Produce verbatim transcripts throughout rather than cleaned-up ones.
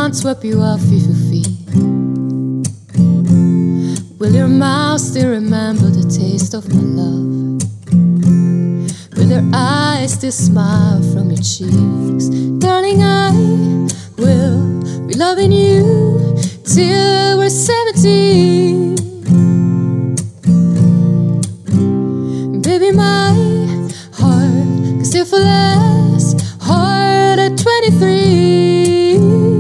can't sweep you off if you feel. Will your mouth still remember the taste of my love? Will your eyes still smile from your cheeks? Darling, I will be loving you till we're seventy. Baby, my heart can still feel less hard at twenty-three.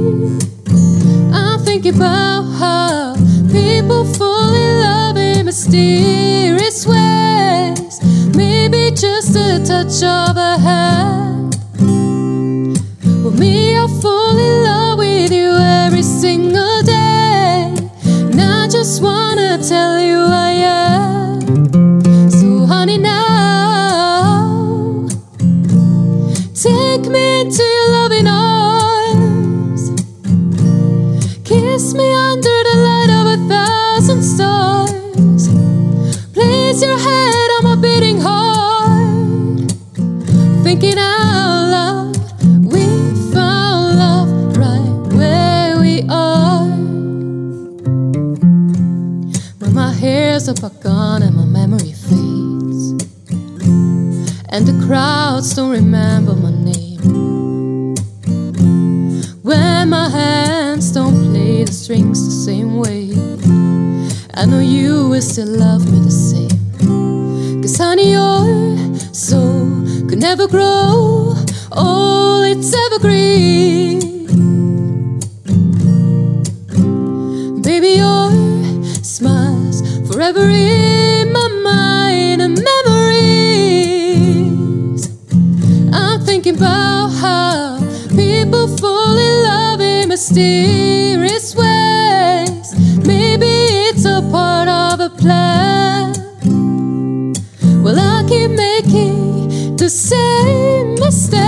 I'm thinking about how people fall in love in mysterious ways. Maybe just a touch of a hand. Well, me, I fall in love with you every single day, and I just wanna tell you I am. So honey, now take me into your loving arms. Kiss me under the light of a thousand stars. Place your head on my beating heart. Thinking out loud, we found love right where we are. When my hair's up gone and my memory fades, and the crowds don't remember my name, when my hands don't play the strings the same way, I know you will still love me the same. Cause honey, your soul could never grow old, it's evergreen. Baby, your smile's forever in my mind and memories. I'm thinking about how people fall in love in mysterious ways. Maybe it's a part of a plan. Well, I keep making the same mistake.